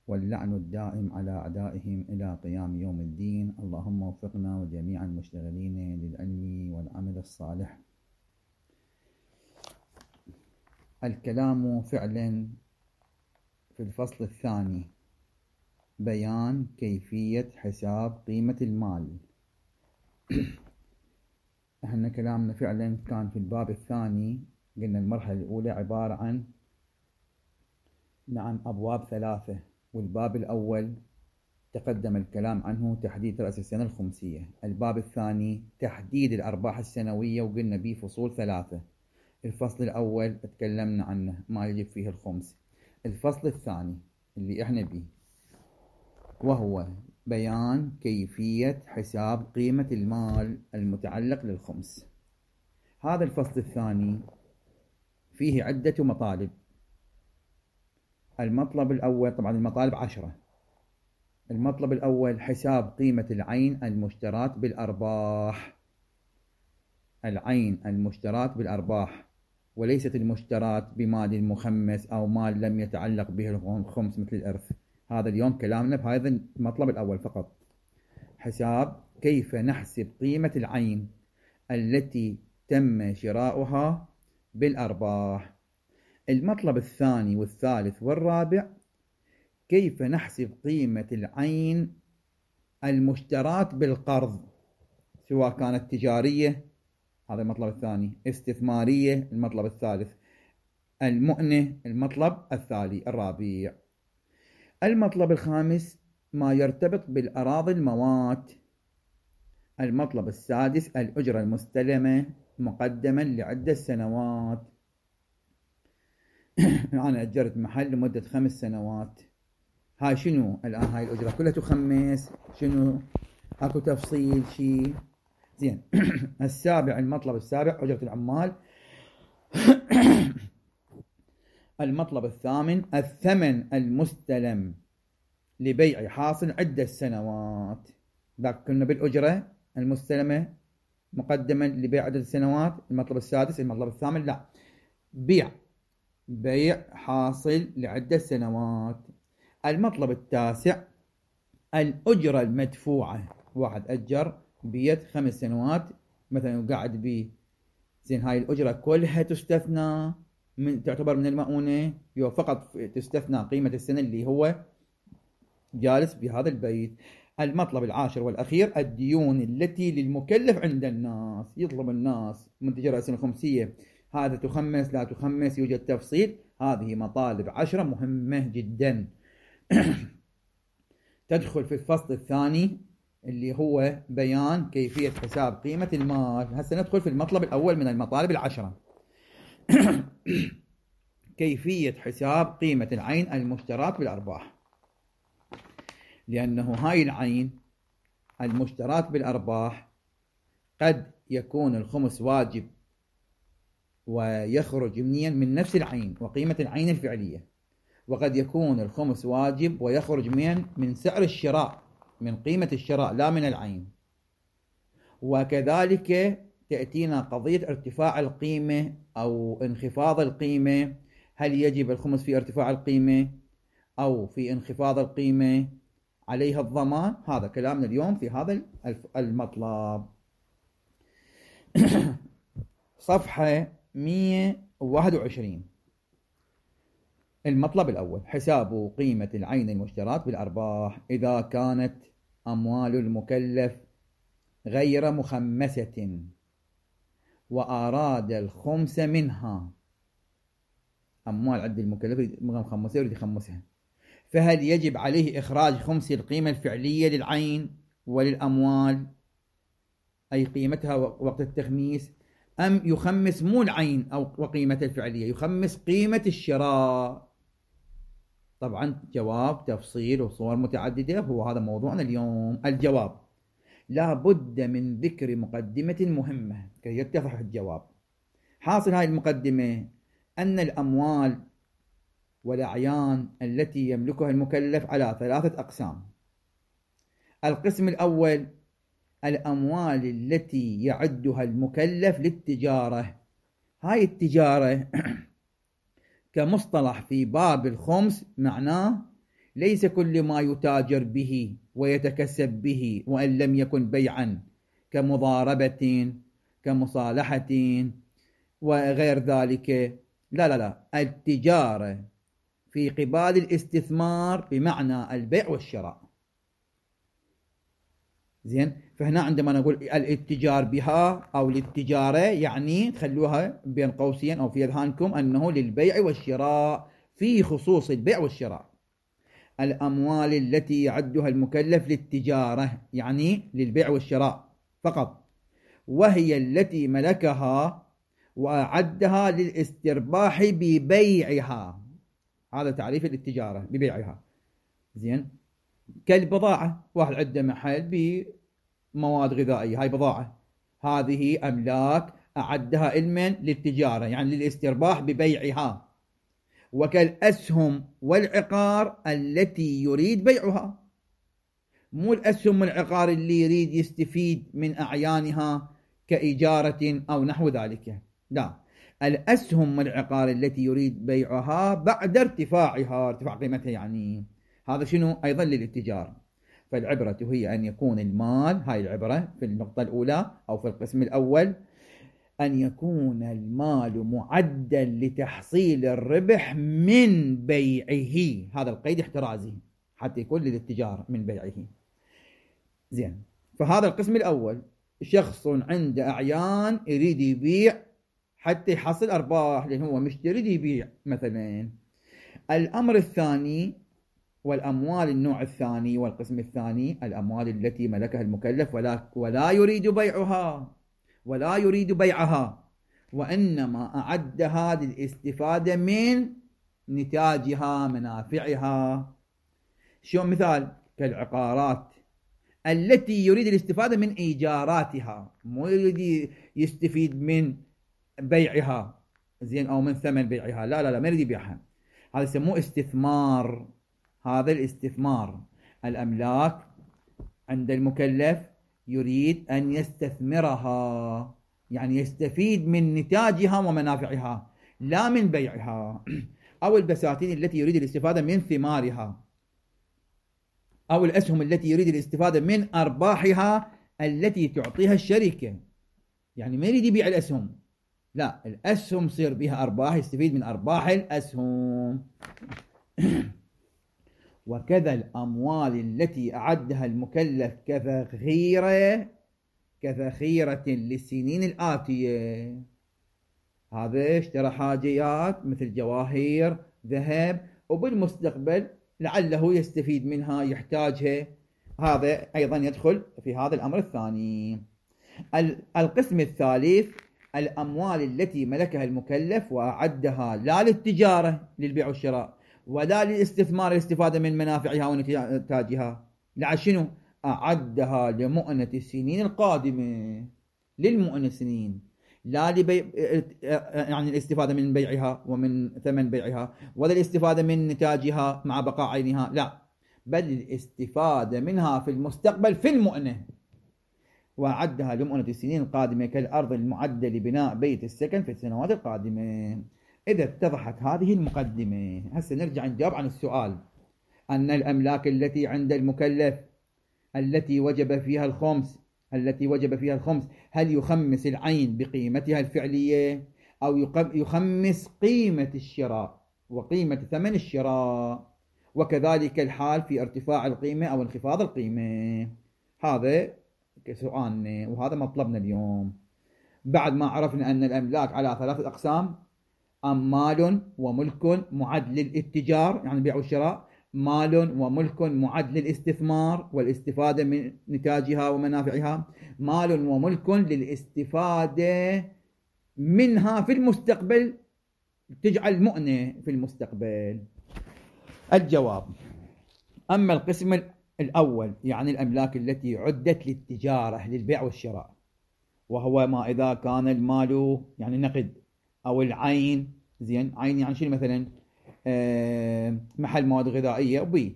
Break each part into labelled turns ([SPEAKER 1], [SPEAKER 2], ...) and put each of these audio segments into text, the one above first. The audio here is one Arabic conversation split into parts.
[SPEAKER 1] واللعن الدائم على أعدائهم إلى قيام يوم الدين. اللهم وفقنا وجميع المشتغلين للعلم والعمل الصالح. الكلام فعلا في الفصل الثاني، بيان كيفية حساب قيمة المال. احنا كلامنا فعلا كان في الباب الثاني، قلنا المرحلة الأولى عبارة عن أبواب 3، والباب الأول تقدم الكلام عنه تحديد رأس السنة الخمسية. الباب الثاني تحديد الأرباح السنوية، وقلنا به فصول 3. الفصل الأول تكلمنا عنه ما يجب فيه الخمس. الفصل الثاني اللي احنا به وهو بيان كيفية حساب قيمة المال المتعلق للخمس. هذا الفصل الثاني فيه عدة مطالب. المطلب الأول، طبعا المطالب 10. المطلب الأول حساب قيمة العين المشتراة بالأرباح. العين المشتراة بالأرباح، وليست المشتراة بمال مخمس أو مال لم يتعلق به الخمس مثل الإرث. هذا اليوم كلامنا بهذا المطلب الأول فقط. حساب كيف نحسب قيمة العين التي تم شراؤها بالأرباح. المطلب الثاني والثالث والرابع كيف نحسب قيمة العين المشتراة بالقرض، سواء كانت تجارية، هذا المطلب الثاني، استثمارية المطلب الثالث، المؤنة المطلب الرابع. المطلب الخامس ما يرتبط بالأراضي الموات. المطلب السادس الأجرة المستلمة مقدما لعدة سنوات. أنا أجرت محل لمدة 5 سنوات، هاي شنو الآن؟ هاي الأجرة كلها تخمس؟ شنو أكو تفصيل شيء؟ زين. السابع، المطلب السابع أجرة العمال. المطلب الثامن الثمن المستلم لبيع حاصل عدة سنوات. ذاك كنا بالأجرة المستلمة مقدما لبيع عدة سنوات. المطلب السادس، المطلب الثامن لا، بيع حاصل لعدة سنوات. المطلب التاسع الأجرة المدفوعة. واحد أجر بيت 5 سنوات مثلا وقاعد بيه، زين هاي الأجرة كلها تستثنى تعتبر من المؤونة، فقط تستثنى قيمة السنة اللي هو جالس بهذا البيت. المطلب العاشر والأخير الديون التي للمكلف عند الناس. يطلب الناس منتج رأس الخمسية هذا تخمس لا تخمس، يوجد تفصيل. هذه مطالب 10 مهمة جدا. تدخل في الفصل الثاني اللي هو بيان كيفية حساب قيمة المال. هسه ندخل في المطلب الأول من المطالب 10. كيفية حساب قيمة العين المشتراة بالأرباح. لأنه هاي العين المشتراة بالأرباح قد يكون الخمس واجب ويخرج من نفس العين وقيمة العين الفعلية، وقد يكون الخمس واجب ويخرج من سعر الشراء، من قيمة الشراء لا من العين. وكذلك تأتينا قضية ارتفاع القيمة أو انخفاض القيمة. هل يجب الخمس في ارتفاع القيمة أو في انخفاض القيمة عليها الضمان؟ هذا كلامنا اليوم في هذا المطلب. صفحة 121. المطلب الأول حساب قيمة العين المشتراة بالأرباح إذا كانت أموال المكلف غير مخمسة وأراد الخمس منها. أموال عند المكلف مخمسة يريد يخمسها، فهل يجب عليه إخراج خمس القيمة الفعلية للعين وللأموال، أي قيمتها وقت التخميس، أم يخمس مو العين أو وقيمتها الفعلية، يخمس قيمة الشراء؟ طبعا جواب تفصيل وصور متعددة، هو هذا موضوعنا اليوم. الجواب لا بد من ذكر مقدمة مهمة كي يتضح الجواب. حاصل هذه المقدمة أن الأموال والأعيان التي يملكها المكلف على 3 أقسام. القسم الأول الأموال التي يعدها المكلف للتجارة. هاي التجارة كمصطلح في باب الخمس معناه ليس كل ما يتاجر به ويتكسب به وإن لم يكن بيعا كمضاربة كمصالحة وغير ذلك. لا لا لا، التجارة في قبال الاستثمار بمعنى البيع والشراء. زين، فهنا عندما نقول الاتجار بها أو للتجارة يعني تخلوها بين قوسين أو في أذهانكم أنه للبيع والشراء، في خصوص البيع والشراء. الأموال التي يعدها المكلف للتجارة يعني للبيع والشراء فقط، وهي التي ملكها وأعدها للاسترباح ببيعها. هذا تعريف التجارة ببيعها. زين، كالبضاعة، واحد عنده محل بمواد غذائية، هاي بضاعة، هذه أملاك أعدها علما للتجارة يعني للاسترباح ببيعها. وكالأسهم والعقار التي يريد بيعها، مو الأسهم والعقار اللي يريد يستفيد من أعيانها كإجارة أو نحو ذلك، لا، الأسهم والعقار التي يريد بيعها بعد ارتفاع قيمتها يعني. هذا شنو؟ أيضا للاتجار. فالعبرة هي أن يكون المال، هاي العبرة في النقطة الأولى أو في القسم الأول، أن يكون المال معدا لتحصيل الربح من بيعه. هذا القيد احترازي حتى يكون للاتجار من بيعه. زين، فهذا القسم الأول، شخص عنده أعيان يريد يبيع حتى يحصل أرباح لأنه هو مشتري يبيع مثلا. الأمر الثاني والأموال النوع الثاني والقسم الثاني، الأموال التي ملكها المكلف ولا يريد بيعها وإنما أعدها للاستفادة من نتاجها منافعها. شو مثال؟ كالعقارات التي يريد الاستفادة من إيجاراتها، مو يريد يستفيد من بيعها، زين، أو من ثمن بيعها، لا لا لا، ما يريد يبيعها. هذا يسموه استثمار. هذا الاستثمار، الأملاك عند المكلف يريد أن يستثمرها يعني يستفيد من نتاجها ومنافعها لا من بيعها. أو البساتين التي يريد الاستفادة من ثمارها، أو الأسهم التي يريد الاستفادة من أرباحها التي تعطيها الشركة. يعني ما يريد يبيع الأسهم، لا، الأسهم يصير بها أرباح، يستفيد من أرباح الأسهم. وكذا الأموال التي أعدها المكلف كذخيرة للسنين الآتية. هذا اشترى حاجيات مثل جواهر ذهب وبالمستقبل لعله يستفيد منها يحتاجها، هذا أيضا يدخل في هذا الأمر الثاني. القسم الثالث، الأموال التي ملكها المكلف وأعدها لا للتجارة للبيع والشراء ولا للاستثمار الاستفادة من منافعها ونتاجها، لا، شنو؟ أعدها لمؤنة السنين القادمة، للمؤنة السنين، لا يعني الاستفادة من بيعها ومن ثمن بيعها ولا الاستفادة من نتاجها مع بقاء عينها، لا، بل الاستفادة منها في المستقبل في المؤنة. وأعدها لمؤنة السنين القادمة كالأرض المعدة لبناء بيت السكن في السنوات القادمة. إذا اتضحت هذه المقدمة، هسه نرجع نجاوب عن السؤال. أن الأملاك التي عند المكلف التي وجب فيها الخمس، هل يخمس العين بقيمتها الفعلية أو يخمس قيمة الشراء وقيمة ثمن الشراء، وكذلك الحال في ارتفاع القيمة أو انخفاض القيمة. هذا سؤالنا وهذا مطلبنا اليوم. بعد ما عرفنا أن الأملاك على ثلاثة أقسام: مال وملك معد للاتجار يعني البيع والشراء، مال وملك معد للاستثمار والاستفادة من نتاجها ومنافعها، مال وملك للاستفادة منها في المستقبل، تجعل مؤنة في المستقبل. الجواب: أما القسم الأول يعني الأملاك التي عدت للتجارة للبيع والشراء، وهو ما إذا كان المال يعني نقد أو العين. زين، عين يعني شنو؟ مثلا محل مواد غذائية وبي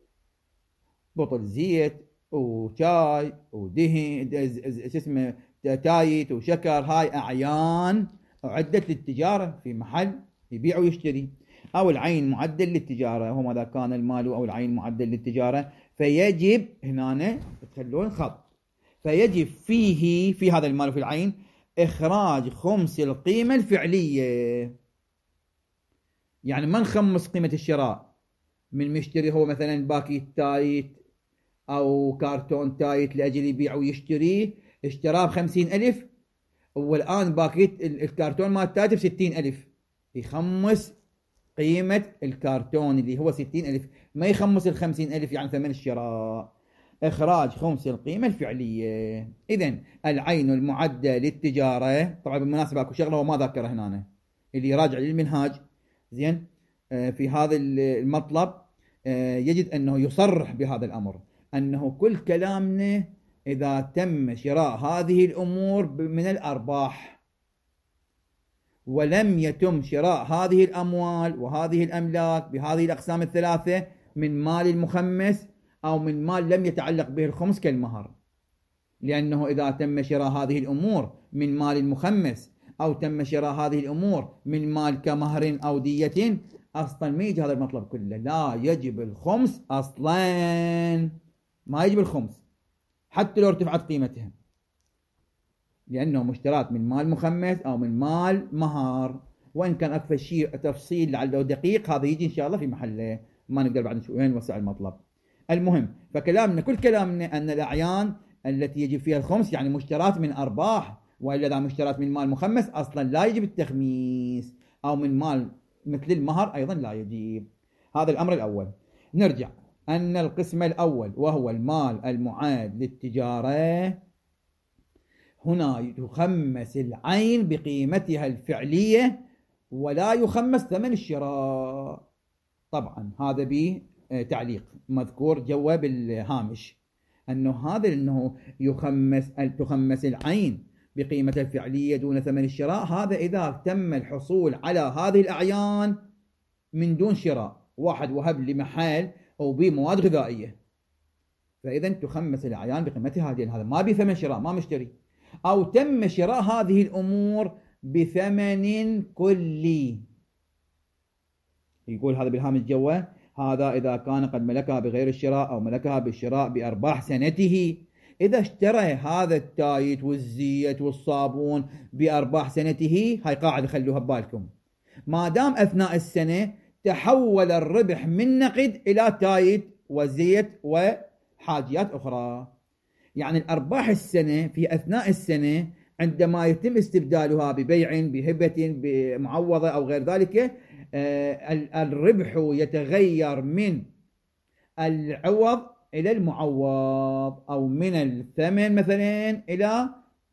[SPEAKER 1] بطل زيت وشاي ودهن اسمه تايت وشكر، هاي أعيان أعدت للتجارة في محل يبيع ويشتري. أو العين معدل للتجارة، وهو ماذا كان المال أو العين معدل للتجارة، فيجب هنا تخلون خط، فيجب فيه في هذا المال وفي العين إخراج خمس القيمة الفعلية. يعني ما نخمس قيمة الشراء من مشتري هو مثلا باكيت تايت أو كارتون تايت لأجل يبيع ويشتريه، اشتراه ب50,000 والآن باكيت الكارتون مال تايت ب60,000، يخمس قيمة الكارتون اللي هو 60,000، ما يخمس 50,000 يعني ثمن الشراء. إخراج خمس القيمة الفعلية. إذن العين المعدة للتجارة، طبعا بالمناسبة أكو شغلة هو ما ذكرها هنا اللي راجع للمنهاج، زين، في هذا المطلب يجد أنه يصرح بهذا الأمر، أنه كل كلامنا إذا تم شراء هذه الأمور من الأرباح، ولم يتم شراء هذه الأموال وهذه الأملاك بهذه الأقسام الثلاثة من مال المخمس أو من مال لم يتعلق به الخمس كالمهر. لأنه إذا تم شراء هذه الأمور من مال المخمس أو تم شراء هذه الأمور من مال كمهر أو دية، أصلا ما يجي هذا المطلب كله، لا يجب الخمس أصلا، ما يجب الخمس حتى لو ارتفعت قيمتها، لأنه مشترات من مال مخمس أو من مال مهر. وإن كان أكثر شيء تفصيل لعله دقيق هذا يجي إن شاء الله في محله، ما نقدر بعد نوسع المطلب. المهم فكلامنا كل كلامنا أن الأعيان التي يجب فيها الخمس يعني مشترات من أرباح، وإلا إذا مشترات من مال مخمس أصلا لا يجب التخميس، أو من مال مثل المهر أيضا لا يجب. هذا الأمر الأول. نرجع أن القسم الأول وهو المال المعاد للتجارة، هنا يخمس العين بقيمتها الفعلية ولا يخمس ثمن الشراء. طبعا هذا به تعليق مذكور جوا بالهامش، أنه تخمس العين بقيمتها الفعلية دون ثمن الشراء، هذا إذا تم الحصول على هذه الأعيان من دون شراء، واحد وهب لي محل أو بمواد غذائية، فإذا تخمس الأعيان بقيمتها هذه، هذا ما بثمن شراء، ما مشتري. أو تم شراء هذه الأمور بثمن كلي، يقول هذا بالهامش جوا، هذا إذا كان قد ملكها بغير الشراء أو ملكها بالشراء بأرباح سنته. إذا اشترى هذا التايت والزيت والصابون بأرباح سنته، هاي قاعدة خلوها ببالكم، ما دام أثناء السنة تحول الربح من نقد إلى تايت وزيت وحاجيات أخرى، يعني الأرباح السنة في أثناء السنة عندما يتم استبدالها ببيع بهبة بمعوضة أو غير ذلك، الربح يتغير من العوض إلى المعوض، أو من الثمن مثلا إلى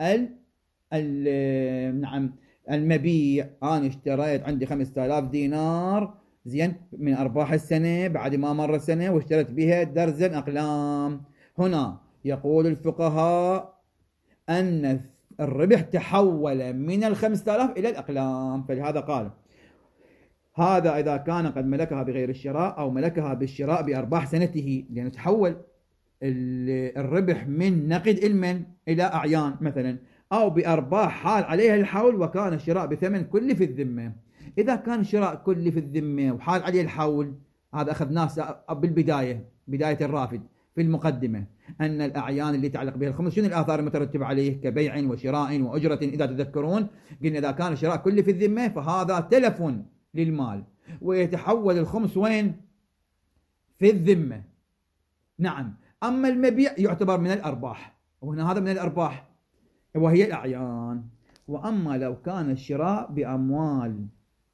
[SPEAKER 1] نعم المبيع. أنا اشتريت عندي 5000 دينار زين من أرباح السنة بعد ما مر السنة، واشتريت بها درزن أقلام. هنا يقول الفقهاء أن الربح تحول من 5000 إلى الأقلام، فلهذا قال هذا إذا كان قد ملكها بغير الشراء أو ملكها بالشراء بأرباح سنته، لأنه تحول الربح من نقد المن إلى أعيان مثلا، أو بأرباح حال عليها الحول وكان الشراء بثمن كل في الذمة. إذا كان الشراء كل في الذمة وحال عليه الحول، هذا أخذناه بالبداية، بداية الرافد في المقدمة، أن الأعيان اللي تعلق بها الخمس شنو الآثار المترتبة عليه كبيع وشراء وأجرة. إذا تذكرون قلنا إذا كان الشراء كل في الذمة فهذا تلف للمال، ويتحول الخمس وين؟ في الذمة. نعم. أما المبيع يعتبر من الأرباح، وهنا هذا من الأرباح وهي الأعيان. وأما لو كان الشراء بأموال،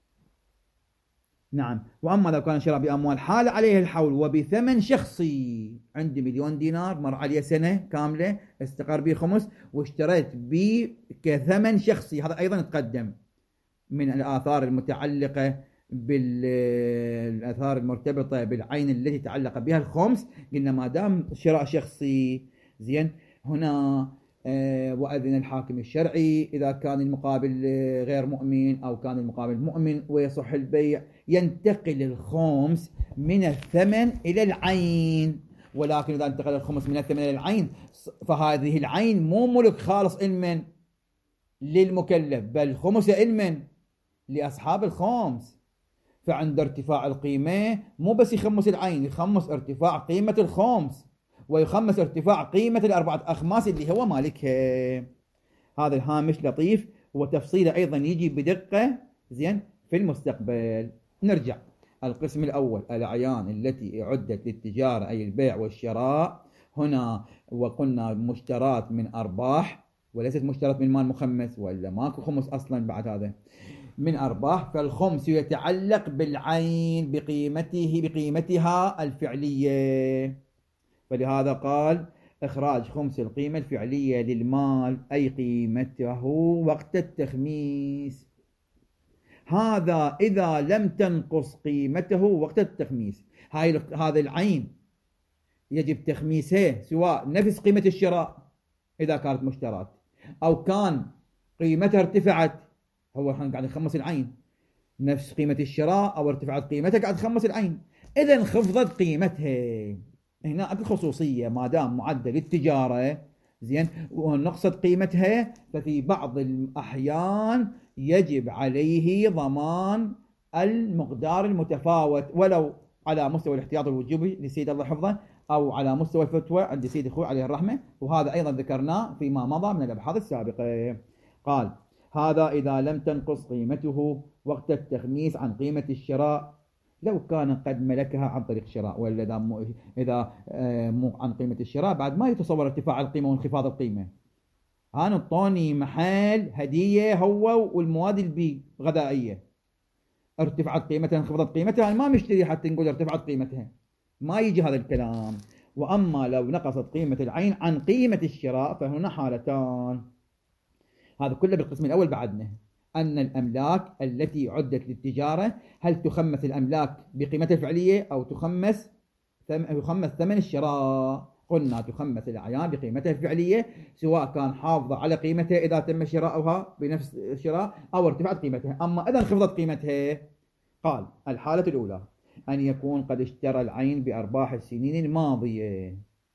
[SPEAKER 1] نعم، وأما لو كان الشراء بأموال حال عليه الحول وبثمن شخصي، عندي 1,000,000 دينار مر علي سنة كاملة استقر به خمس واشتريت به كثمن شخصي، هذا أيضا تقدم من الآثار المتعلقة بالآثار المرتبطة بالعين التي تعلق بها الخمس. قلنا ما دام شراء شخصي زين، هنا وأذن الحاكم الشرعي إذا كان المقابل غير مؤمن أو كان المقابل مؤمن ويصح البيع، ينتقل الخمس من الثمن إلى العين. ولكن إذا انتقل الخمس من الثمن إلى العين فهذه العين مو ملك خالص إلمن للمكلف، بل خمس إلمن لأصحاب الخمس. فعند ارتفاع القيمة مو بس يخمس العين، يخمس ارتفاع قيمة الخمس، ويخمس ارتفاع قيمة الأربعة أخماس اللي هو مالكها. هذا الهامش لطيف، وتفصيله أيضا يجي بدقة زين في المستقبل. نرجع. القسم الأول الأعيان التي أعدت للتجارة أي البيع والشراء. هنا وقلنا مشترات من أرباح وليست مشترات من مال مخمس، وإلا ماكو خمس أصلا بعد هذا، من أرباح. فالخمس يتعلق بالعين بقيمتها الفعلية، فلهذا قال إخراج خمس القيمة الفعلية للمال أي قيمته وقت التخميس. هذا إذا لم تنقص قيمته وقت التخميس. هذا العين يجب تخميسه سواء نفس قيمة الشراء إذا كانت مشترات، أو كان قيمتها ارتفعت. هو قاعد يخمس العين نفس قيمة الشراء، أو ارتفعت قيمتها قاعد يخمس العين. إذا انخفضت قيمتها، هنا أكو خصوصية، ما دام معدل التجارة زين ونقصت قيمتها، ففي بعض الأحيان يجب عليه ضمان المقدار المتفاوت، ولو على مستوى الاحتياط الوجوبي لسيد الله حفظه، أو على مستوى الفتوى عند سيد أخوي عليه الرحمة، وهذا أيضا ذكرناه فيما مضى من الأبحاث السابقة. قال هذا إذا لم تنقص قيمته وقت التخميس عن قيمة الشراء، لو كان قد ملكها عن طريق شراء، ولا إذا مو عن قيمة الشراء بعد ما يتصور ارتفاع القيمة وانخفاض القيمة. أنا اعطوني محل هدية هو والمواد البي غذائية، ارتفعت قيمتها انخفضت قيمتها، أنا ما مشتري حتى نقول ارتفعت قيمتها، ما يجي هذا الكلام. وأما لو نقصت قيمة العين عن قيمة الشراء فهنا حالتان. هذا كله بالقسم الأول. بعدنا أن الأملاك التي عدت للتجارة، هل تخمس الأملاك بقيمتها الفعلية أو تخمس ثمن الشراء؟ قلنا تخمس الأعيان بقيمتها الفعلية، سواء كان حافظة على قيمتها إذا تم شراؤها بنفس الشراء، أو ارتفعت قيمتها. أما إذا انخفضت قيمتها، قال الحالة الأولى أن يكون قد اشترى العين بأرباح السنين الماضية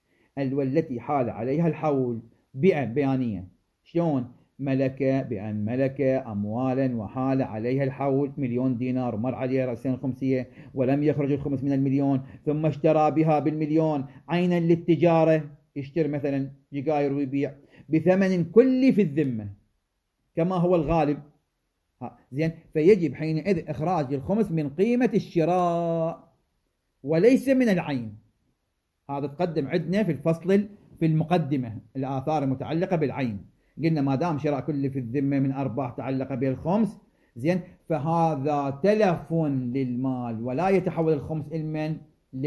[SPEAKER 1] والتي حال عليها الحول بيانية. شلون؟ بأن ملك أموالا وحال عليها الحول 1,000,000 دينار ومر عليها رأسين الخمسية ولم يخرج الخمس من 1,000,000، ثم اشترى بها ب1,000,000 عينا للتجارة، يشتري مثلا جيجاير ويبيع بثمن كلي في الذمة كما هو الغالب. زين، فيجب حينئذ إخراج الخمس من قيمة الشراء وليس من العين. هذا تقدم عندنا في الفصل في المقدمة الآثار المتعلقة بالعين. قلنا ما دام شراء كل في الذمة من أرباح تعلق به الخمس، زين، فهذا تلف للمال ولا يتحول الخمس علما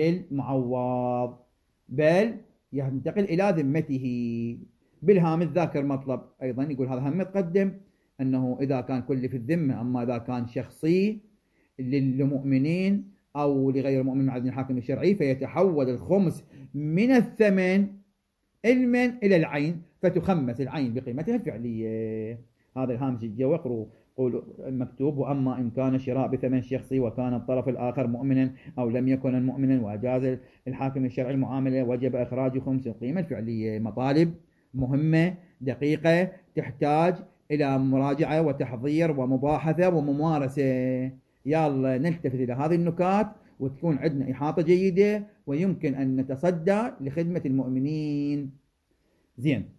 [SPEAKER 1] للمعوض، بل ينتقل إلى ذمته. بالهامش ذاكر مطلب أيضا يقول هذا هم متقدم، أنه إذا كان كل في الذمة، أما إذا كان شخصي للمؤمنين أو لغير المؤمن مع إذن الحاكم الشرعي، فيتحول الخمس من الثمن علما إلى العين، فتخمس العين بقيمتها الفعلية. هذا الهامش الجو اقروا قول مكتوب: وأما إن كان شراء بثمن شخصي وكان الطرف الآخر مؤمنا أو لم يكن مؤمنا وأجاز الحاكم الشرعي المعاملة، وجب إخراج خمس القيمة الفعلية. مطالب مهمة دقيقة تحتاج إلى مراجعة وتحضير ومباحثة وممارسة. يلا نلتفت إلى هذه النكات وتكون عندنا إحاطة جيدة، ويمكن أن نتصدى لخدمة المؤمنين. زين،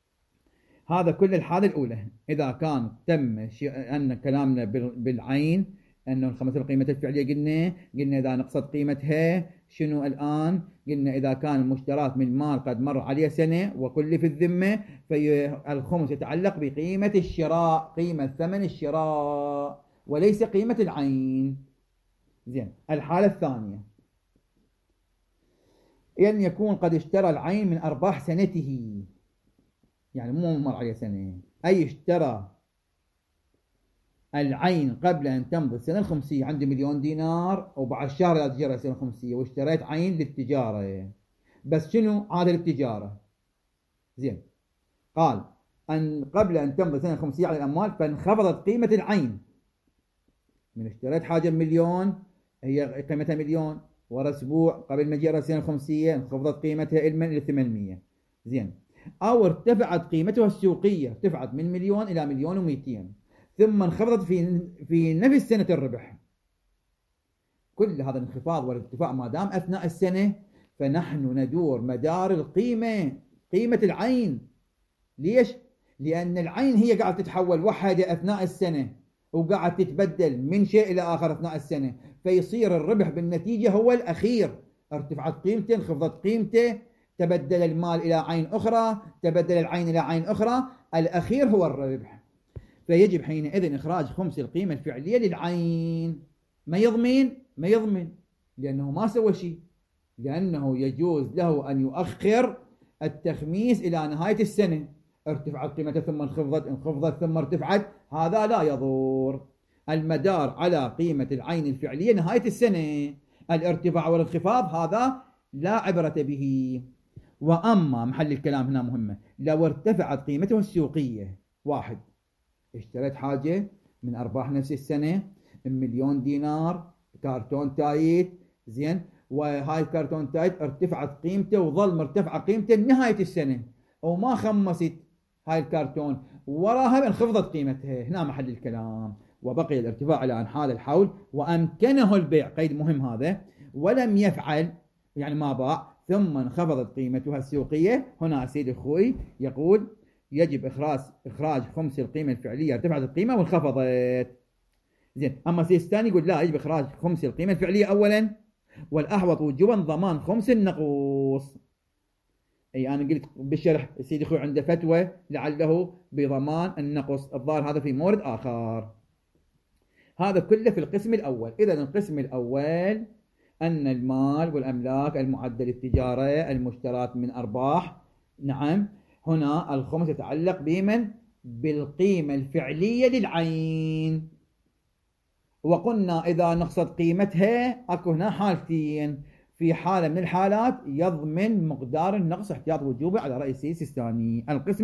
[SPEAKER 1] هذا كل الحالة الأولى. إذا كان تم أن كلامنا بالعين أنه الخمس القيمة الفعلية، قلنا إذا نقصت قيمتها شنو الآن؟ قلنا إذا كان المشترات من مال قد مر عليه سنة وكل في الذمة، فالخمس يتعلق بقيمة الشراء، قيمة ثمن الشراء وليس قيمة العين. زين، الحالة الثانية أن يكون قد اشترى العين من أرباح سنته، يعني مو مر عليه سنة، أي اشترى العين قبل أن تمضي السنة الخمسية. عندي 1,000,000 دينار وبعد شهر لا تجرى السنة الخمسية، واشتريت عين للتجارة، بس شنو عادة التجارة؟ زين، قال أن قبل أن تمضي السنة الخمسية على الأموال فانخفضت قيمة العين. من اشتريت حاجة 1,000,000 هي قيمتها 1,000,000، ورا أسبوع قبل ما تجرى السنة الخمسية انخفضت قيمتها علما إلى 800. زين، أو ارتفعت قيمتها السوقية، ارتفعت من 1,000,000 إلى 1,200,000، ثم انخفضت في نفس سنة الربح. كل هذا الانخفاض والارتفاع ما دام أثناء السنة، فنحن ندور مدار القيمة، قيمة العين. ليش؟ لأن العين هي قاعدة تتحول وحدة أثناء السنة، وقاعد تتبدل من شيء إلى آخر أثناء السنة، فيصير الربح بالنتيجة هو الأخير. ارتفعت قيمته، انخفضت قيمته، تبدل المال إلى عين أخرى، تبدل العين إلى عين أخرى، الأخير هو الربح. فيجب حينئذ إخراج خمس القيمة الفعلية للعين. ما يضمن لأنه ما سوى شيء، لأنه يجوز له أن يؤخر التخميس إلى نهاية السنة. ارتفعت قيمته ثم انخفضت ثم ارتفعت، هذا لا يضر. المدار على قيمة العين الفعلية نهاية السنة. الارتفاع والانخفاض هذا لا عبرة به. وأما محل الكلام هنا مهمة، لو ارتفعت قيمته السوقية، واحد اشتريت حاجة من أرباح نفس السنة ب1,000,000 دينار، كرتون تايت، زين، وهاي الكرتون تايت ارتفعت قيمته وظل مرتفعة قيمته لنهاية السنة، وما خمست هاي الكرتون، وراها انخفضت قيمتها. هنا محل الكلام. وبقي الارتفاع على أنحاء الحول وأمكنه البيع، قيد مهم هذا، ولم يفعل يعني ما باع، ثم انخفضت قيمتها السوقية. هنا سيد أخوي يقول يجب إخراج خمس القيمة الفعلية، ارتفعت القيمة وانخفضت. زين. أما سيد الثاني يقول لا، يجب إخراج خمس القيمة الفعلية أولا، والأحوط وجوبا ضمان خمس النقوص. أي أنا قلت بالشرح سيد أخوي عنده فتوى لعله بضمان النقص، الظاهر هذا في مورد آخر. هذا كله في القسم الأول. إذا القسم الأول أن المال والأملاك المعدة للتجارة المشترات من أرباح، نعم، هنا الخمس يتعلق بمن؟ بالقيمة الفعلية للعين. وقلنا إذا نقصت قيمتها أكو هنا حالتين. في حالة من الحالات يضمن مقدار النقص احتياط وجوبي على رأي السيس الثاني.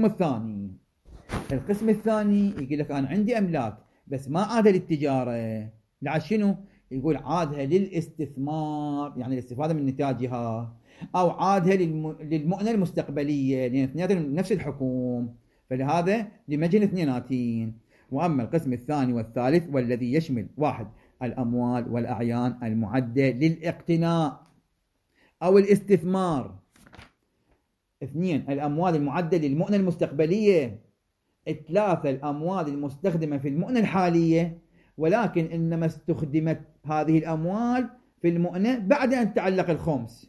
[SPEAKER 1] القسم الثاني يقول لك أنا عندي أملاك بس ما عادها للتجارة، لا شنو؟ يقول عادها للاستثمار، يعني الاستفادة من نتاجها، أو عادها للمؤنة المستقبلية، لأن اثنيناتهم نفس الحكم، فلهذا لمجن اثنيناتين. وأما القسم الثاني والثالث والذي يشمل واحد الأموال والأعيان المعدة للاقتناء أو الاستثمار، اثنين الأموال المعدة للمؤنة المستقبلية، ثلاثة الأموال المستخدمة في المؤنة الحالية، ولكن إنما استخدمت هذه الأموال في المؤنة بعد أن تعلق الخمس،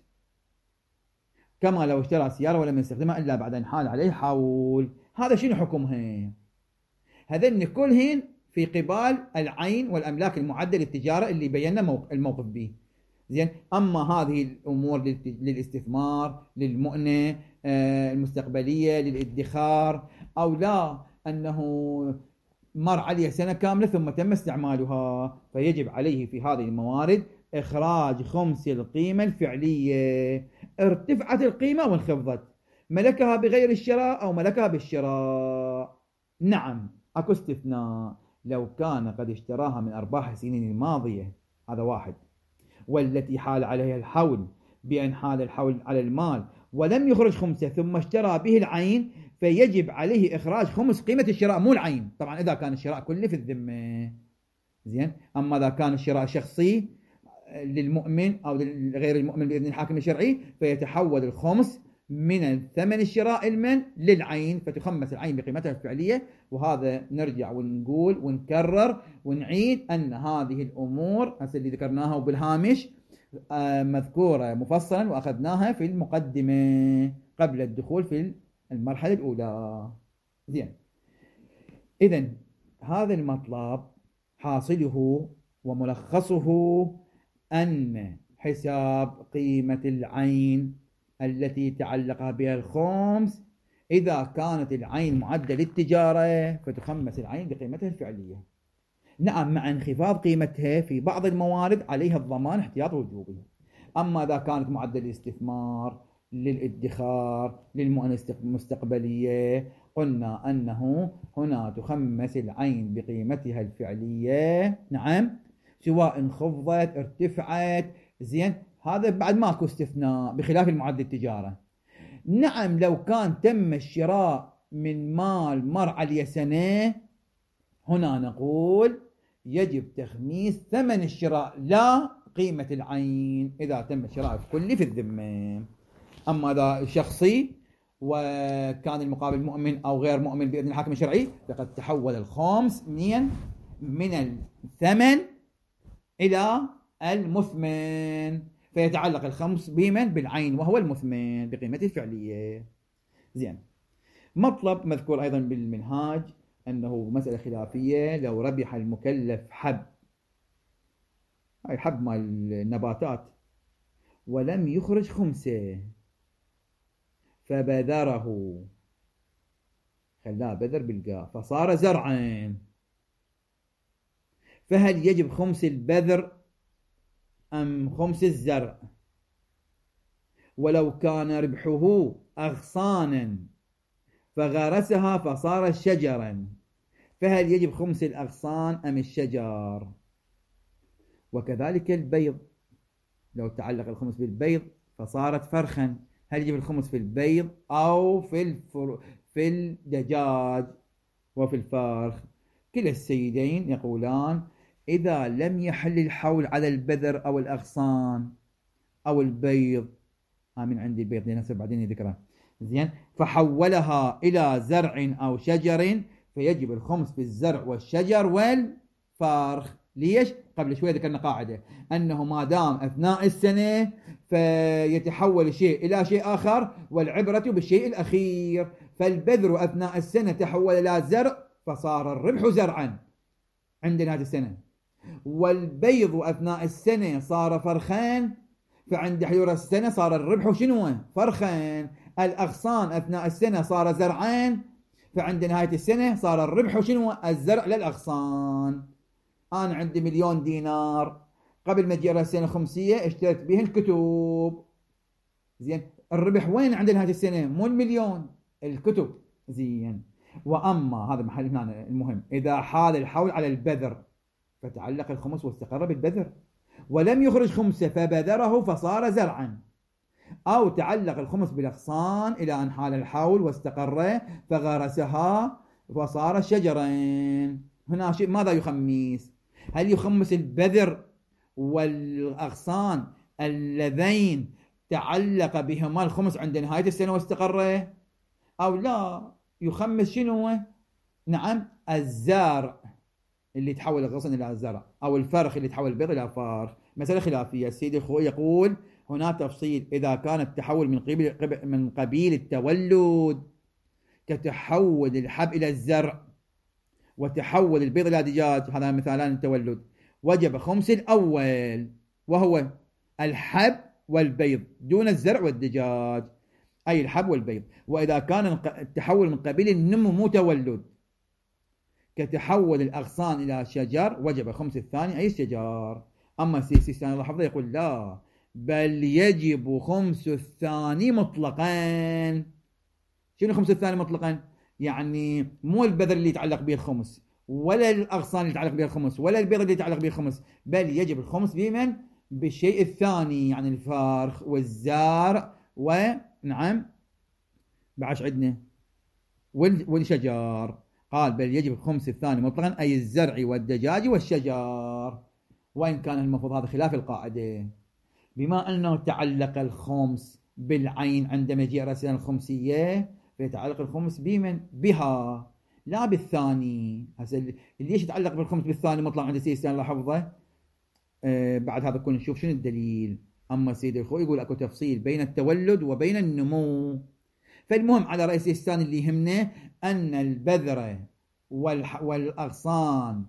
[SPEAKER 1] كما لو اشترى سيارة ولم يستخدمها إلا بعد أن حال عليه حول. هذا شنو حكمها؟ هذين كلهن في قبال العين والأملاك المعدة للتجارة اللي بينا الموقف به. زين. أما هذه الأمور للاستثمار، للمؤنة المستقبلية، للادخار، أو لا أنه مر عليه سنة كاملة ثم تم استعمالها، فيجب عليه في هذه الموارد إخراج خمس القيمة الفعلية. ارتفعت القيمة وانخفضت، ملكها بغير الشراء أو ملكها بالشراء، نعم، أكو استثناء، لو كان قد اشتراها من أرباح السنين الماضية، هذا واحد، والتي حال عليها الحول بأن حال الحول على المال ولم يخرج خمسة ثم اشترى به العين، فيجب عليه إخراج خمس قيمة الشراء مو العين، طبعا إذا كان الشراء كله في الذمة. زين. أما إذا كان الشراء شخصي للمؤمن أو لغير المؤمن بإذن الحاكم الشرعي، فيتحول الخمس من ثمن الشراء المن للعين، فتخمس العين بقيمتها الفعلية. وهذا نرجع ونقول ونكرر ونعيد أن هذه الأمور اللي ذكرناها وبالهامش مذكورة مفصلا وأخذناها في المقدمة قبل الدخول في المرحلة الأولى. زين. إذن هذا المطلب حاصله وملخصه أن حساب قيمة العين التي تعلق بها الخمس، إذا كانت العين معدة للتجارة فتخمس العين بقيمتها الفعلية، نعم، مع انخفاض قيمتها في بعض الموارد عليها الضمان احتياط وجوبي. أما إذا كانت معدة للاستثمار، للادخار، للمؤنة المستقبلية، قلنا أنه هنا تخمس العين بقيمتها الفعلية، نعم، سواء انخفضت ارتفعت. زين. هذا بعد ماكو استثناء بخلاف المعدة التجارة. نعم، لو كان تم الشراء من مال مر عليه سنة، هنا نقول يجب تخميس ثمن الشراء لا قيمة العين إذا تم شراء الكل في الذمة. أما إذا شخصي وكان المقابل مؤمن أو غير مؤمن بإذن الحاكم الشرعي، فقد تحول الخمس من الثمن إلى المثمن، فيتعلق الخمس بمن؟ بالعين، وهو المثمن بقيمته الفعلية. زين. مطلب مذكور أيضا بالمنهاج أنه مسألة خلافية: لو ربح المكلف حب، هاي حب مال النباتات، ولم يخرج خمسة فبذره، خلاه بذر بالقاع فصار زرعا، فهل يجب خمس البذر أم خمس الزرع؟ ولو كان ربحه أغصانا فغرسها فصار شجرا، فهل يجب خمس الأغصان أم الشجر؟ وكذلك البيض، لو تعلق الخمس بالبيض فصارت فرخا، هل يجب الخمس في البيض أو في الدجاج وفي الفرخ؟ كلا السيدين يقولان إذا لم يحل الحول على البذر أو الأغصان أو البيض، من عندي البيض لنفسه بعدين ذكره، زين، فحولها إلى زرع أو شجر، فيجب الخمس في الزرع والشجر والفرخ. ليش؟ قبل شوي ذكرنا قاعدة أنه ما دام أثناء السنة فيتحول شيء إلى شيء آخر، والعبرة بالشيء الأخير. فالبذر أثناء السنة تحول إلى زرع فصار الربح زرعا عند نهاية السنة، والبيض أثناء السنة صار فرخان، فعند حلول السنة صار الربح شنو؟ فرخان. الأغصان أثناء السنة صار زرعان، فعند نهاية السنة صار الربح شنو؟ الزرع للأغصان. أنا عندي 1,000,000 دينار، قبل ما تجي السنة الخمسية اشتريت به الكتب، زين، الربح وين عند نهاية السنة؟ مو 1,000,000، الكتب، زين. وأما هذا محل هنا المهم، إذا حال الحول على البذر فتعلق الخمس واستقر بالبذر، ولم يخرج خمسة فبذره فصار زرعا، أو تعلق الخمس بالأغصان إلى أن حال الحول واستقر فغرسها وصار شجرين. هنا شيء، ماذا يخمس؟ هل يخمس البذر والأغصان اللذين تعلق بهما الخمس عند نهاية السنة واستقر، أو لا يخمس شنو؟ نعم، الزارع اللي تحول الغصن إلى الزرع، أو الفرخ اللي تحول البيض إلى فرخ. مسألة خلافية. السيد الخوي يقول هنا تفصيل: إذا كان التحول من قبيل التولد كتحول الحب إلى الزرع وتحول البيض إلى دجاج، هذا مثالان التولد، وجب خمس الأول وهو الحب والبيض دون الزرع والدجاج، أي الحب والبيض. وإذا كان التحول من قبيل النمو مو تولد كتحول الأغصان إلى شجر، وجب خمس الثاني أي الشجر. أما السيستاني الله حفظه يقول لا، بل يجب خمس الثاني مطلقا. شنو خمس الثاني مطلقا؟ يعني مو البذر اللي يتعلق به الخمس، ولا الأغصان اللي يتعلق به الخمس، ولا البيض اللي يتعلق به الخمس، بل يجب الخمس بمن؟ بالشيء الثاني، يعني الفرخ والزارع ونعم بعش عندنا والشجر. قال بل يجب الخمس الثاني مطلقا أي الزرع والدجاج والشجر، وإن كان المفروض هذا خلاف القاعدة، بما أنه تعلق الخمس بالعين عندما يجي السنة الخمسية فيتعلق الخمس بمن؟ بها، لا بالثاني. هسه ليش يتعلق بالخمس بالثاني مطلقا عند السيد الله حفظه؟ بعد هذا كنا نشوف شنو الدليل. أما السيد الخوي يقول أكو تفصيل بين التولد وبين النمو. فالمهم على رأي السيستان اللي يهمنا أن البذرة والأغصان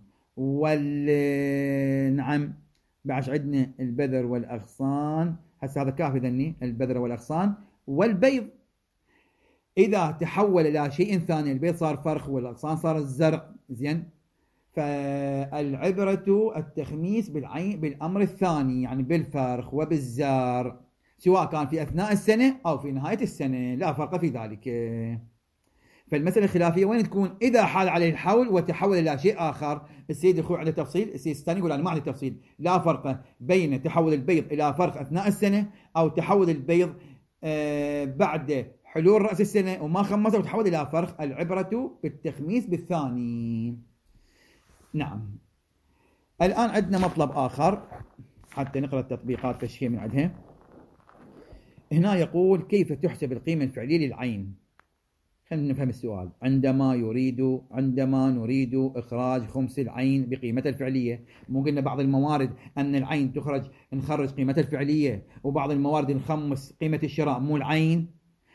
[SPEAKER 1] نعم بعش عندنا البذر والأغصان، هسه هذا كافي ذني، البذر والأغصان والبيض إذا تحول إلى شيء ثاني، البيض صار فرخ والأغصان صار الزرع، زين، فالعبرة التخميس بالعين بالأمر الثاني، يعني بالفرخ وبالزرع، سواء كان في أثناء السنة أو في نهاية السنة، لا فرق في ذلك. فالمسألة الخلافية وين تكون؟ إذا حال عليه الحول وتحول إلى شيء آخر. السيد الخوي عنده تفصيل، السيد الثاني يقول أنا ما عندي تفصيل، لا فرق بين تحول البيض إلى فرخ أثناء السنة أو تحول البيض بعد حلول رأس السنة وما خمسه وتحول إلى فرخ، العبرة بالتخميس بالثاني. نعم. الآن عندنا مطلب آخر حتى نقرأ التطبيقات كشيء من عندها. هنا يقول كيف تحسب القيمة الفعلية للعين. خلينا نفهم السؤال. عندما نريد إخراج خمس العين بقيمتها الفعلية، مو قلنا بعض الموارد أن العين نخرج قيمتها الفعلية، وبعض الموارد نخمس قيمة الشراء مو العين.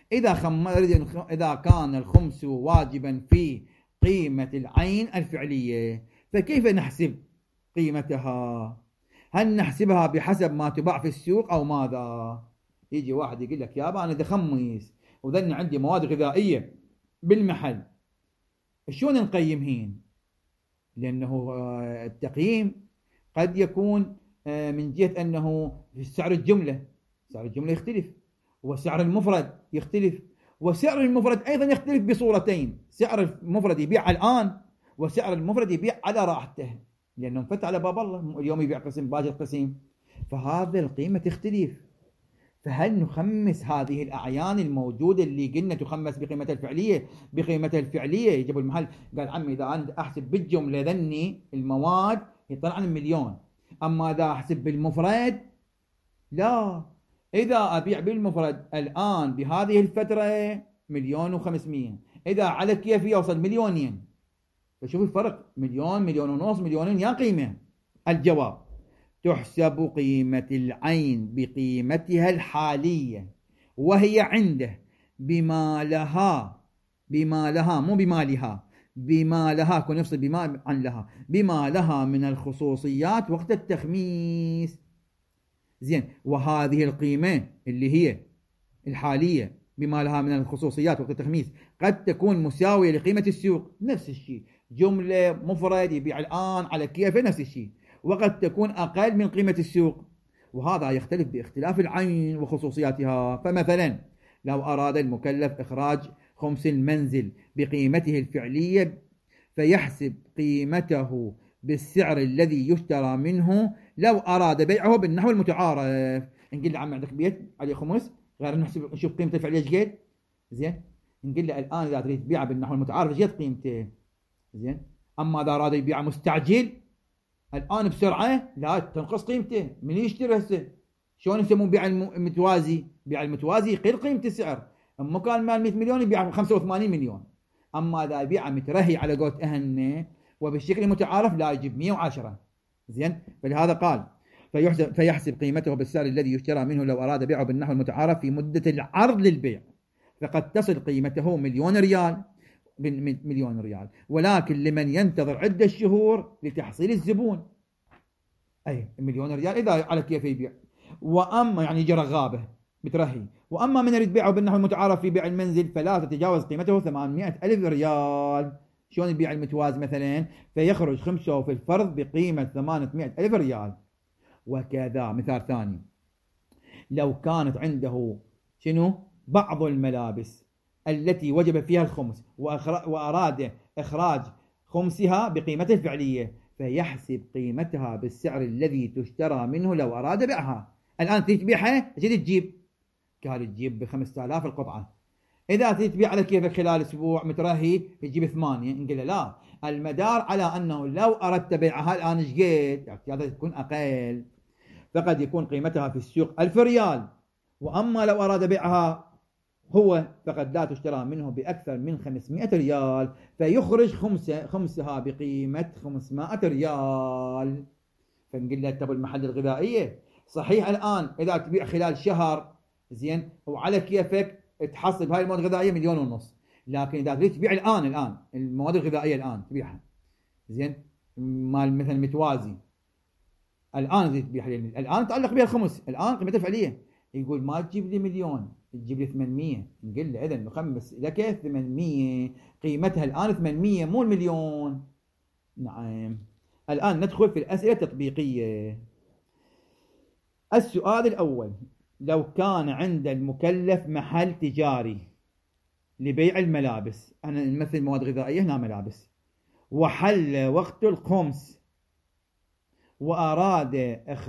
[SPEAKER 1] إذا كان الخمس واجبا في قيمة العين الفعلية، فكيف نحسب قيمتها؟ هل نحسبها بحسب ما تباع في السوق أو ماذا؟ يجي واحد يقول لك يابا أنا دخمس وذني عندي مواد غذائية بالمحل، شلون نقيمهن؟ لأنه التقييم قد يكون من جهة أنه سعر الجملة يختلف، وسعر المفرد يختلف، وسعر المفرد أيضا يختلف بصورتين: سعر المفرد يبيع الآن، وسعر المفرد يبيع على راحته، لأنه انفتح على باب الله، اليوم يبيع قسم باجر قسم، فهذا القيمة تختلف. فهل نخمس هذه الأعيان الموجودة اللي قلنا تخمس بقيمتها الفعلية؟ يجب المحل قال عمي إذا أنت أحسب بالجملة ذني المواد يطلع عن 1,000,000، أما إذا أحسب بالمفرد لا. إذا أبيع بالمفرد الآن بهذه الفترة 1,500,000، إذا على كيف يوصل 2,000,000. فشوف الفرق، 1,000,000 1,500,000 2,000,000 يا قيمة. الجواب: تحسب قيمة العين بقيمتها الحالية، وهي عنده بما لها مو بمالها، بما لها كن يفصل بما عن لها، بما لها من الخصوصيات وقت التخميس. زين، وهذه القيمة اللي هي الحالية بما لها من الخصوصيات وقت التخميس قد تكون مساوية لقيمة السوق، نفس الشيء، جملة مفرد يبيع الآن على كيفه نفس الشيء، وقد تكون أقل من قيمة السوق، وهذا يختلف باختلاف العين وخصوصياتها. فمثلا لو أراد المكلف إخراج خمس المنزل بقيمته الفعلية، فيحسب قيمته بالسعر الذي يشترى منه لو أراد بيعه بالنحو المتعارف. نقول له عم عندك بيت عليه خمس، غير نحسب نشوف قيمته الفعلية ايش قد. زين، نقول له الآن إذا تريد تبيعه بالنحو المتعارف ايش قد قيمته. زين، أما إذا أراد يبيعه مستعجل الآن بسرعة، لا تنقص قيمته. من يشتري هسه؟ شلون يسمون بيع المتوازي؟ بيع المتوازي يقل قيمة السعر، مو كان مال 100 مليون يبيع 85 مليون. أما إذا يبيعه مترهي على قولة أهلنا وبالشكل المتعارف لا يجيب 110. زين، فلهذا قال فيحسب قيمته بالسعر الذي يشترى منه لو أراد بيعه بالنحو المتعارف في مدة العرض للبيع، فقد تصل قيمته 1,000,000 ريال، ولكن لمن ينتظر عدة شهور لتحصيل الزبون. أي 1,000,000 ريال إذا على كيف يبيع، وأما يعني يجي رغابة مترهي. وأما من يريد بيعه بالنحو المتعارف في بيع المنزل فلا تتجاوز قيمته 800,000 ريال. شلون يبيع المتوازي مثلا؟ فيخرج خمسه في الفرض بقيمة 800,000 ريال. وكذا مثال ثاني، لو كانت عنده بعض الملابس التي وجب فيها الخمس وأراد إخراج خمسها بقيمتها الفعلية، فيحسب قيمتها بالسعر الذي تشترى منه لو أراد بيعها. الآن تريد تبيعها تجيب قال تجيب ب5,000 القطعة. إذا تريد تبيع على كيفك خلال أسبوع مترهي تجيب 8. نقول له لا، المدار على أنه لو أردت بيعها الآن ايش قد هذا تكون أقل، فقد يكون قيمتها في السوق 1,000 ريال، وأما لو أراد بيعها هو فقد لا تشترى منه بأكثر من 500 ريال، فيخرج خمسها بقيمة 500 ريال. فنقول له طب المحل الغذائية صحيح الآن إذا تبيع خلال شهر زين وعلى كيفك تحصل بهاي المواد الغذائية 1,500,000، لكن إذا تريد تبيع الآن المواد الغذائية الآن تبيعها زين مال مثلا متوازي الآن تريد تبيعها، الآن تعلق بها الخمس، الآن قيمتها الفعلية، يقول ما تجيب لي 1,000,000 تجيب لي 800. نقول له إذا نخمس لك 800 قيمتها الآن 800 مو 1,000,000. نعم. الآن ندخل في الأسئلة التطبيقية. السؤال الأول: لو كان عند المكلف محل تجاري لبيع الملابس، أنا نمثل مواد غذائية هنا ملابس، وحل وقت الخمس وأراد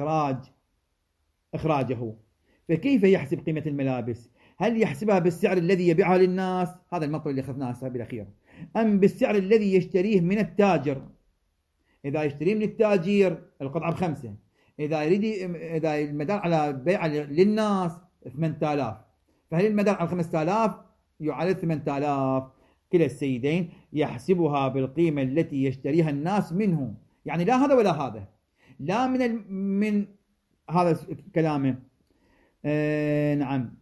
[SPEAKER 1] إخراجه، فكيف يحسب قيمة الملابس؟ هل يحسبها بالسعر الذي يبيعها للناس، هذا المطلب اللي أخذناه هسه بالأخير، أم بالسعر الذي يشتريه من التاجر؟ إذا يشتريه من التاجر القطعة ب5، إذا المدار على بيع للناس 8000، فهل المدار على 5000 يعادل 8000 كلا السيدين يحسبها بالقيمة التي يشتريها الناس منه. يعني لا هذا ولا هذا، لا من هذا كلامه نعم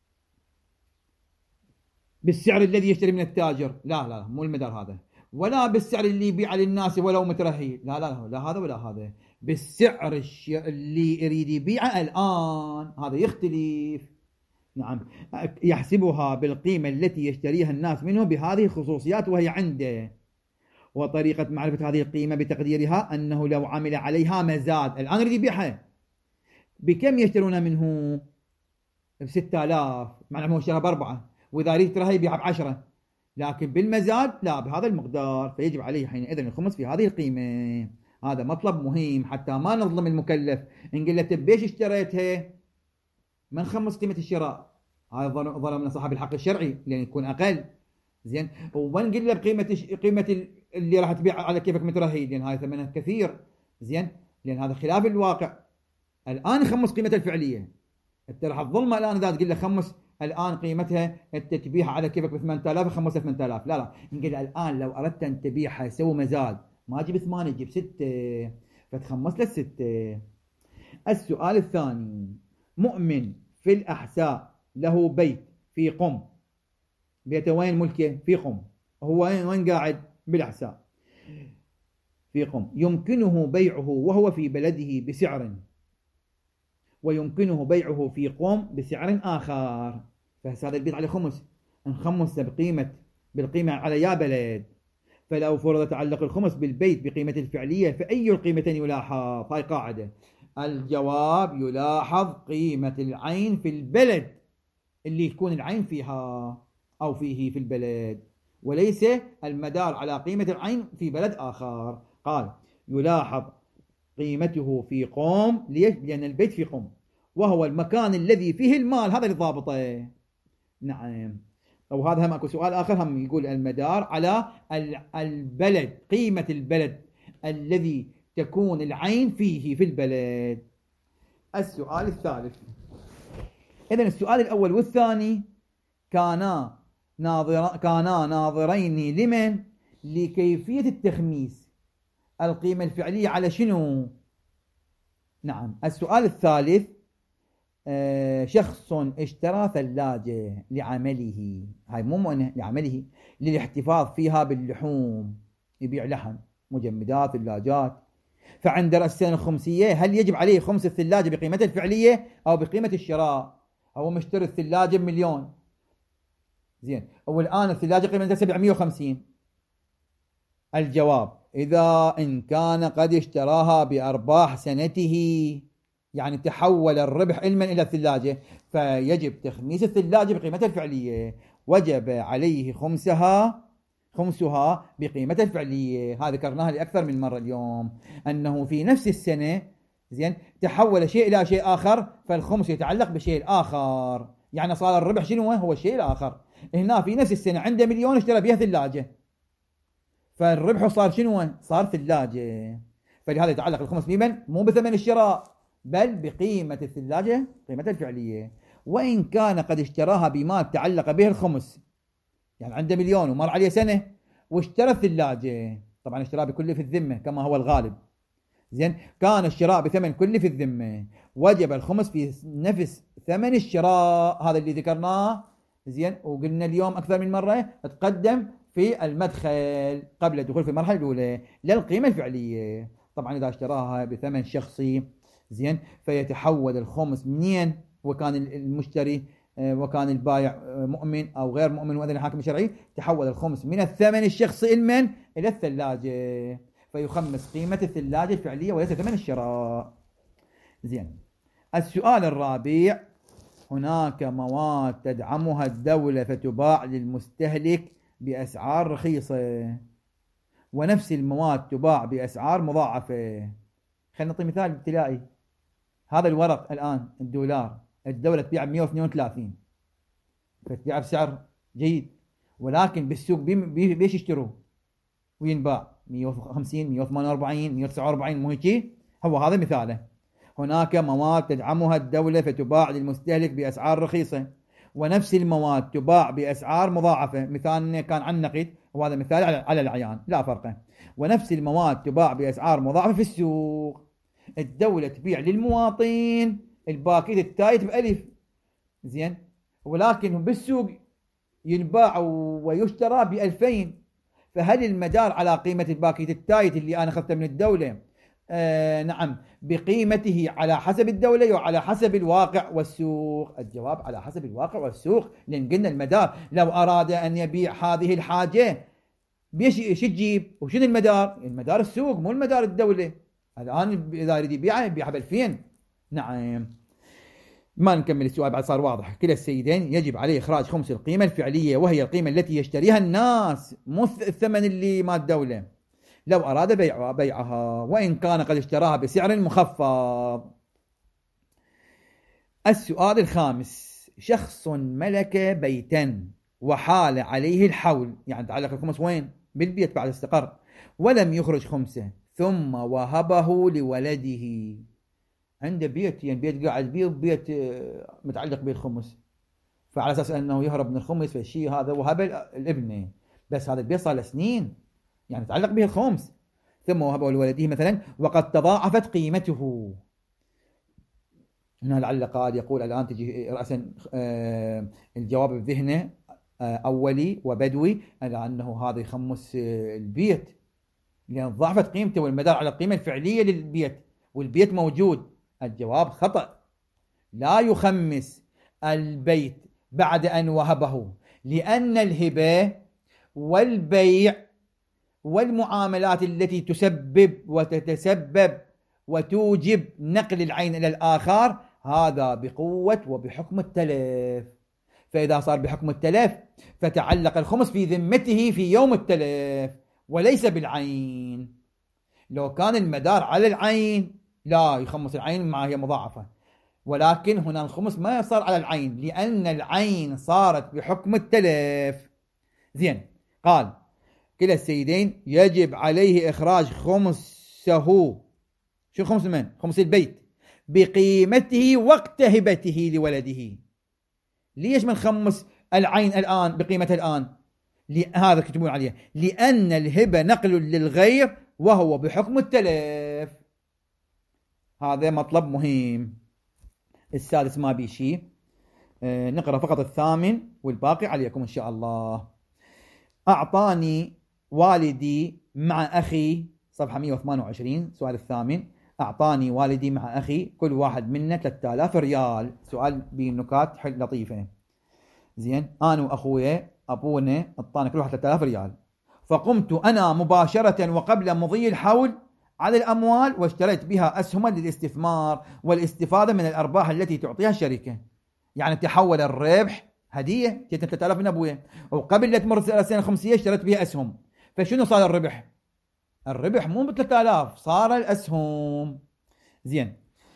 [SPEAKER 1] بالسعر الذي يشتري من التاجر، لا مو المدار هذا، ولا بالسعر اللي يبيع للناس ولو مترهي، لا هذا ولا هذا، بالسعر اللي يريد يبيعه الآن، هذا يختلف. نعم، يحسبها بالقيمة التي يشتريها الناس منه بهذه الخصوصيات وهي عنده. وطريقة معرفة هذه القيمة بتقديرها أنه لو عمل عليها مزاد، الآن يريد يبيعها، بكم يشترونها منه؟ ب6000، معناه هو اشتراها ب4، وإذا يريد تراها يبيعها ب10، لكن بالمزاد لا بهذا المقدار، فيجب عليه حينئذ الخمس في هذه القيمة. هذا مطلب مهم حتى ما نظلم المكلف، نقول له بيش اشتريتها، ما نخمس قيمة الشراء، هذا ظلمنا صاحب الحق الشرعي لأن يكون أقل. زين، ونقول له قيمة اللي راح تبيع على كيفك مترهي، لأن هاي ثمنها كثير. زين، لأن هذا خلاف الواقع. الآن نخمس قيمة الفعلية، انت راح تظلمه الآن إذا تقول له خمس الآن قيمتها انت تبيعها على كيفك ب 8000 خمسها 8000، لا نقول الآن لو أردت أن تبيعها سوي مزاد، ما تجيب 8 تجيب 6، فتخمس له 6. السؤال الثاني، مؤمن في الأحساء له بيت في قم، بيته وين ملكه؟ في قم، هو وين قاعد؟ بالأحساء في قم، يمكنه بيعه وهو في بلده بسعر، ويمكنه بيعه في قم بسعر آخر، فهذا البيت على خمس، نخمس بالقيمة على يا بلد. فلو فرض تعلق الخمس بالبيت بقيمة الفعلية فأي القيمتين يلاحظ؟ هاي قاعدة، الجواب يلاحظ قيمة العين في البلد اللي يكون العين فيها أو فيه في البلد، وليس المدار على قيمة العين في بلد آخر. قال يلاحظ قيمته في قوم، ليش؟ لأن البيت في قوم وهو المكان الذي فيه المال، هذا اللي ضابطه. نعم، أو هذا هم أكو سؤال آخر هم يقول المدار على البلد، قيمة البلد الذي تكون العين فيه في البلد. السؤال الثالث، إذن السؤال الأول والثاني كانا ناظرين لمن؟ لكيفية التخميس، القيمة الفعلية على شنو؟ نعم. السؤال الثالث، شخص اشترى ثلاجة لعمله، هاي مو لعمله، للاحتفاظ فيها باللحوم، يبيع لحم، مجمدات، ثلاجات، فعند رأس السنة الخمسية هل يجب عليه خمس الثلاجة بقيمتها الفعلية أو بقيمة الشراء؟ هو مشتري الثلاجة ب1,000,000، زين، والآن الثلاجة قيمتها 750. الجواب إذا إن كان قد اشتراها بأرباح سنته، يعني تحول الربح علما إلى الثلاجة، فيجب تخميس الثلاجة بقيمتها الفعلية، وجب عليه خمسها بقيمتها الفعلية. هذا ذكرناها لأكثر من مرة اليوم، أنه في نفس السنة زين تحول شيء إلى شيء آخر، فالخمس يتعلق بشيء آخر، يعني صار الربح شنو هو الشيء الآخر. هنا في نفس السنة عنده 1,000,000 اشترى بها ثلاجة، فالربح صار شنو؟ صار ثلاجة، فلهذا يتعلق الخمس بمن؟ مو بثمن الشراء بل بقيمة الثلاجة قيمتها الفعلية. وإن كان قد اشتراها بمال تعلق به الخمس، يعني عنده 1,000,000 ومر عليه سنة واشترى الثلاجة، طبعا اشتراها بكل في الذمة كما هو الغالب، زين، كان الشراء بثمن كل في الذمة، وجب الخمس في نفس ثمن الشراء، هذا اللي ذكرناه، زين، وقلنا اليوم أكثر من مرة تقدم في المدخل قبل الدخول في المرحلة الأولى للقيمة الفعلية. طبعا إذا اشتراها بثمن شخصي، زين، فيتحول الخمس منين؟ وكان المشتري وكان البائع مؤمن أو غير مؤمن وأذن الحاكم الشرعي، تحول الخمس من الثمن الشخصي إلى الثلاجة، فيخمس قيمة الثلاجة الفعلية وليس ثمن الشراء. زين. السؤال الرابع، هناك مواد تدعمها الدولة فتباع للمستهلك بأسعار رخيصة، ونفس المواد تباع بأسعار مضاعفة. خلينا نعطي مثال ابتدائي، هذا الورق الآن الدولار الدولة تبيع 132، فتبيع بسعر جيد، ولكن بالسوق بيش يشتروه وينباع 150 148 149، مو هيك؟ هو هذا مثاله. هناك مواد تدعمها الدولة فتباع للمستهلك بأسعار رخيصة، ونفس المواد تباع بأسعار مضاعفة. مثال كان عن نقد، وهذا مثال على العيان لا فرق. ونفس المواد تباع بأسعار مضاعفة في السوق. الدولة تبيع للمواطن الباكيت التايت بألف، زين، ولكن بالسوق ينباع ويشترى ب2000. فهل المدار على قيمة الباكيت التايت اللي أنا أخذته من الدولة نعم بقيمته على حسب الدولة وعلى حسب الواقع والسوق؟ الجواب على حسب الواقع والسوق، لأن قلنا المدار لو أراد أن يبيع هذه الحاجة ايش تجيب؟ وشنو المدار؟ المدار السوق مو المدار الدولة. الآن إذا يريد يبيعها ب2000. نعم. ما نكمل السؤال بعد صار واضح. كلا السيدين يجب عليه إخراج خمس القيمة الفعلية، وهي القيمة التي يشتريها الناس، مو الثمن اللي مال الدولة، لو أراد بيعها وإن كان قد اشتراها بسعر مخفض. السؤال الخامس: شخص ملك بيتا وحال عليه الحول، يعني تعلق الخمس وين؟ بالبيت بعد استقر، ولم يخرج خمسه، ثم وهبه لولده. عنده بيت، يعني بيت قاعد بيه وبيت متعلق به الخمس، فعلى أساس أنه يهرب من الخمس فالشيء هذا وهب الابن، بس هذا البيت صار له سنين يعني تعلق به الخمس، ثم وهبه لولده مثلا وقد تضاعفت قيمته. هنا لعل قال يقول الآن تجي رأسا الجواب بذهنه أولي وبدوي على أنه هذا يخمس البيت لأن ضعفت قيمته والمدار على القيمة الفعلية للبيت والبيت موجود. الجواب خطأ، لا يخمس البيت بعد أن وهبه، لأن الهبة والبيع والمعاملات التي تسبب وتتسبب وتوجب نقل العين إلى الآخر هذا بقوة وبحكم التلف. فإذا صار بحكم التلف فتعلق الخمس في ذمته في يوم التلف وليس بالعين. لو كان المدار على العين لا يخمس العين مع هي مضاعفة، ولكن هنا الخمس ما صار على العين لأن العين صارت بحكم التلف. زين، قال كلا السيدين يجب عليه إخراج خمسه. شو خمس من؟ خمس البيت بقيمته وقت هبته لولده. ليش من خمس العين الآن بقيمته الآن؟ هذا كتبون عليه لأن الهبة نقل للغير وهو بحكم التلف. هذا مطلب مهم. السادس ما بي شيء، نقرأ فقط الثامن والباقي عليكم إن شاء الله. أعطاني والدي مع أخي، صفحة 128، سؤال الثامن. أعطاني والدي مع أخي كل واحد منا 3000 ريال. سؤال بنكات لطيفة. زين، أنا وأخويا أبونا أعطانا كل واحد 3000 ريال، فقمت أنا مباشرة وقبل مضي الحول على الأموال واشتريت بها أسهما للاستثمار والاستفادة من الأرباح التي تعطيها الشركة. يعني تحول الربح هدية، جت 3000 من أبويا، وقبل لا تمر السنة الخمسية اشتريت بها أسهم. فشنو صار الربح؟ الربح مو ب 3000، صار الأسهم. زين،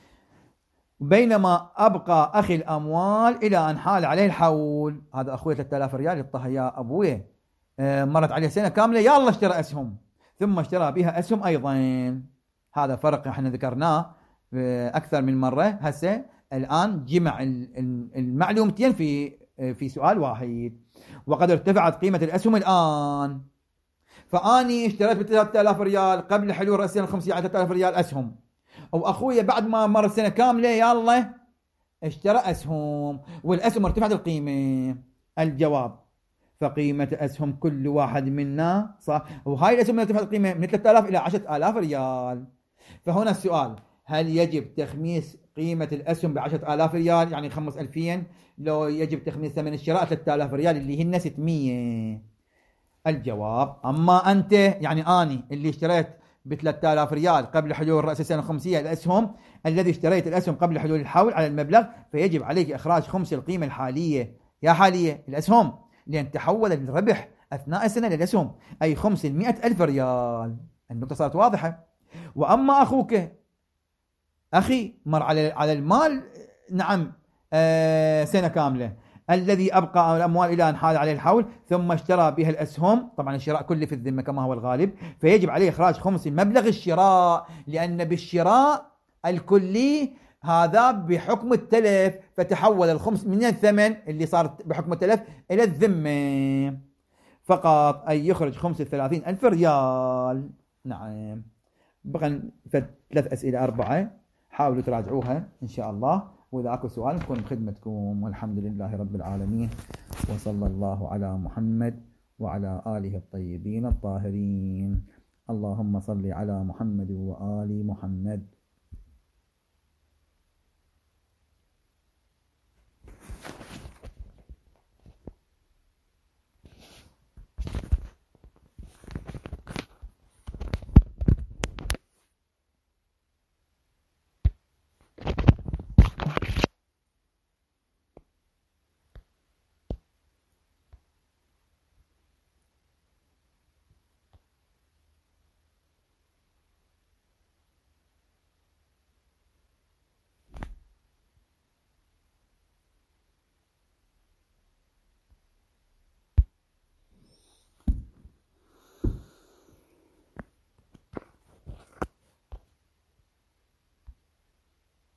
[SPEAKER 1] بينما أبقى أخي الأموال إلى أن حال عليه الحول. هذا أخوي 3000 ريال يطها يا أبويا، مرت عليه سنة كاملة يلا اشترى أسهم ثم اشترى بها أسهم أيضا. هذا فرق احنا ذكرناه أكثر من مرة. هسه الآن جمع المعلومتين في سؤال واحد. وقد ارتفعت قيمة الأسهم الآن، فأني اشتريت ب 3000 ريال قبل حلول رأس السنة الخمسية على 3000 ريال أسهم، أو أخويا بعد ما مر السنة كاملة يلا اشترى أسهم والأسهم ارتفعت القيمة. الجواب: فقيمة أسهم كل واحد منا صح، وهاي الأسهم ارتفعت القيمة من 3000 إلى 10000 ريال. فهنا السؤال: هل يجب تخميس قيمة الأسهم ب10000 ريال يعني خمس 2000، لو يجب تخميس ثمن الشراء 3000 ريال اللي هن 600؟ الجواب: أما أنت يعني أني اللي اشتريت ب 3000 ريال قبل حلول رأس السنة الخمسية الأسهم، الذي اشتريت الأسهم قبل حلول الحول على المبلغ، فيجب عليك إخراج خمس القيمة الحالية. يا حالية الأسهم، لأن تحول الربح أثناء السنة للأسهم، أي خمس 100,000 ريال. النقطة صارت واضحة. وأما أخوك أخي مر على المال نعم سنة كاملة، الذي أبقى الأموال إلى أن حال عليه الحول ثم اشترى بها الأسهم، طبعا الشراء كله في الذمة كما هو الغالب، فيجب عليه إخراج خمس المبلغ الشراء، لأن بالشراء الكلي هذا بحكم التلف، فتحول الخمس من الثمن اللي صار بحكم التلف إلى الذمة فقط، أي يخرج 35,000 ريال. نعم. بقى 3 أسئلة 4 حاولوا تراجعوها إن شاء الله، وإذا أكو سؤال نكون بخدمتكم، والحمد لله رب العالمين، وصلى الله على محمد وعلى آله الطيبين الطاهرين. اللهم صل على محمد وآل محمد.